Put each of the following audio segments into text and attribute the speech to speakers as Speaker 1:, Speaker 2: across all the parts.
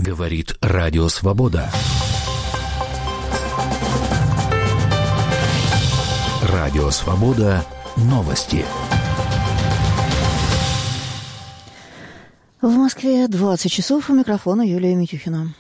Speaker 1: Говорит Радио Свобода. Радио Свобода. Новости.
Speaker 2: В Москве 20 часов. У микрофона Юлия Митюхина.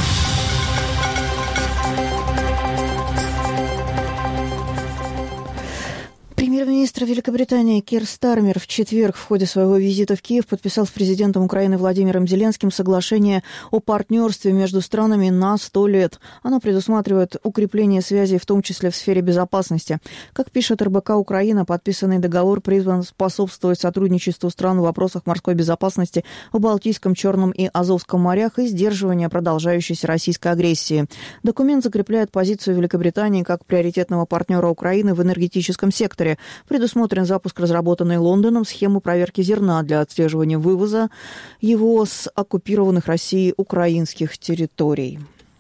Speaker 2: Премьер-министр Великобритании Кир Стармер в четверг в ходе своего визита в Киев подписал с президентом Украины Владимиром Зеленским соглашение о партнерстве между странами на 100 лет. Оно предусматривает укрепление связей, в том числе в сфере безопасности. Как пишет РБК Украина, подписанный договор призван способствовать сотрудничеству стран в вопросах морской безопасности в Балтийском, Черном и Азовском морях и сдерживания продолжающейся российской агрессии. Документ закрепляет позицию Великобритании как приоритетного партнера Украины в энергетическом секторе. Предусмотрен запуск разработанной Лондоном схемы проверки зерна для отслеживания вывоза его с оккупированных Россией украинских территорий.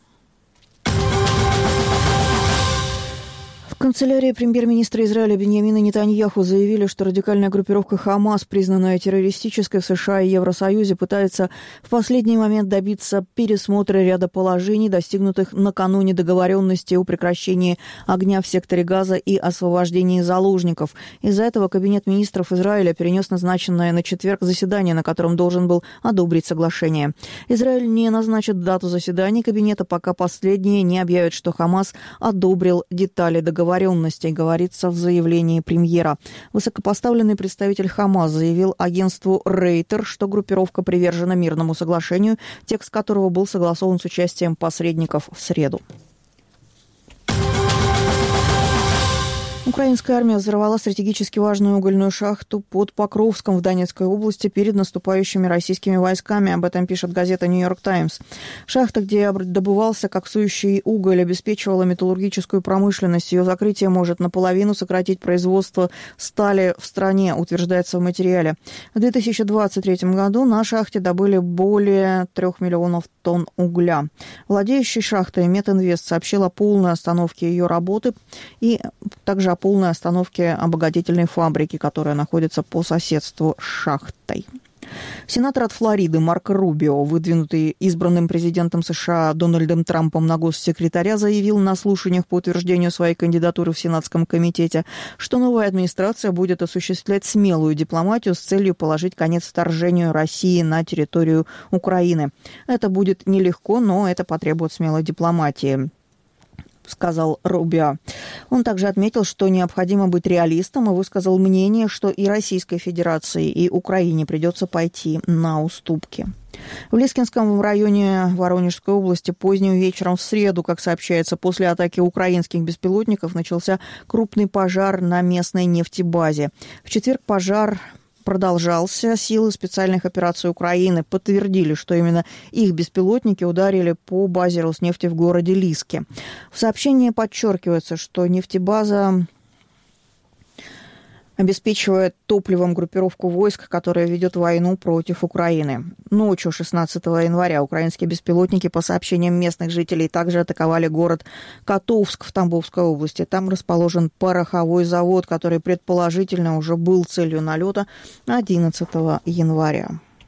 Speaker 2: В канцелярии премьер-министра Израиля Биньямина Нетаньяху заявили, что радикальная группировка «Хамас», признанная террористической в США и Евросоюзе, пытается в последний момент добиться пересмотра ряда положений, достигнутых накануне договоренности о прекращении огня в секторе Газа и освобождении заложников. Из-за этого Кабинет министров Израиля перенес назначенное на четверг заседание, на котором должен был одобрить соглашение. Израиль не назначит дату заседания Кабинета, пока последние не объявят, что «Хамас» одобрил детали договоренности, говорится в заявлении премьера. Высокопоставленный представитель «Хамас» заявил агентству Рейтер, что группировка привержена мирному соглашению, текст которого был согласован с участием посредников в среду. Украинская армия взорвала стратегически важную угольную шахту под Покровском в Донецкой области перед наступающими российскими войсками. Об этом пишет газета «Нью-Йорк Таймс». Шахта, где добывался коксующий уголь, обеспечивала металлургическую промышленность. Ее закрытие может наполовину сократить производство стали в стране, утверждается в материале. В 2023 году на шахте добыли более 3 миллионов тонн угля. Владеющий шахтой Метинвест сообщил о полной остановке ее работы и также о полной остановке обогатительной фабрики, которая находится по соседству с шахтой. Сенатор от Флориды Марко Рубио, выдвинутый избранным президентом США Дональдом Трампом на госсекретаря, заявил на слушаниях по утверждению своей кандидатуры в Сенатском комитете, что новая администрация будет осуществлять смелую дипломатию с целью положить конец вторжению России на территорию Украины. Это будет нелегко, но это потребует смелой дипломатии, сказал Рубио. Он также отметил, что необходимо быть реалистом, и высказал мнение, что и Российской Федерации, и Украине придется пойти на уступки. В Лискинском районе Воронежской области поздним вечером в среду, как сообщается, после атаки украинских беспилотников начался крупный пожар на местной нефтебазе. В четверг пожар продолжался. Силы специальных операций Украины подтвердили, что именно их беспилотники ударили по базе Роснефти в городе Лиске. В сообщении подчеркивается, что нефтебаза обеспечивает топливом группировку войск, которая ведет войну против Украины. Ночью 16 января украинские беспилотники, по сообщениям местных жителей, также атаковали город Котовск в Тамбовской области. Там расположен пороховой завод, который предположительно уже был целью налета 11 января.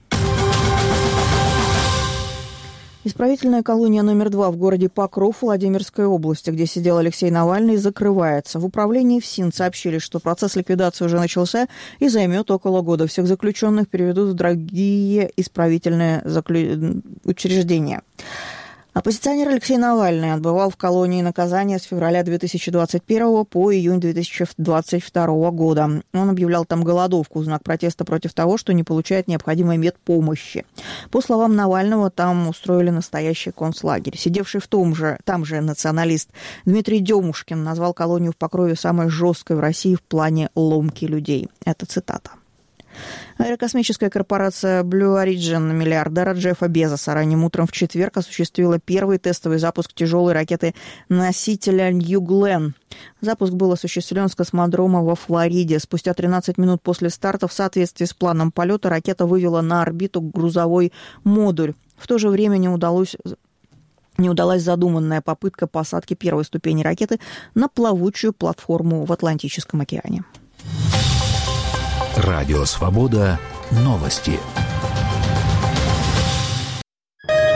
Speaker 2: Исправительная колония номер 2 в городе Покров Владимирской области, где сидел Алексей Навальный, закрывается. В управлении ФСИН сообщили, что процесс ликвидации уже начался и займет около года. Всех заключенных переведут в другие исправительные учреждения. Оппозиционер Алексей Навальный отбывал в колонии наказания с февраля 2021 по июнь 2022 года. Он объявлял там голодовку в знак протеста против того, что не получает необходимой медпомощи. По словам Навального, там устроили настоящий концлагерь. Сидевший там же националист Дмитрий Демушкин назвал колонию в Покрове самой жесткой в России в плане ломки людей. Это цитата. Аэрокосмическая корпорация Blue Origin миллиардера Джеффа Безоса ранним утром в четверг осуществила первый тестовый запуск тяжелой ракеты-носителя New Glenn. Запуск был осуществлен с космодрома во Флориде. Спустя 13 минут после старта в соответствии с планом полета ракета вывела на орбиту грузовой модуль. В то же время не удалась задуманная попытка посадки первой ступени ракеты на плавучую платформу в Атлантическом океане.
Speaker 1: Радио Свобода. Новости.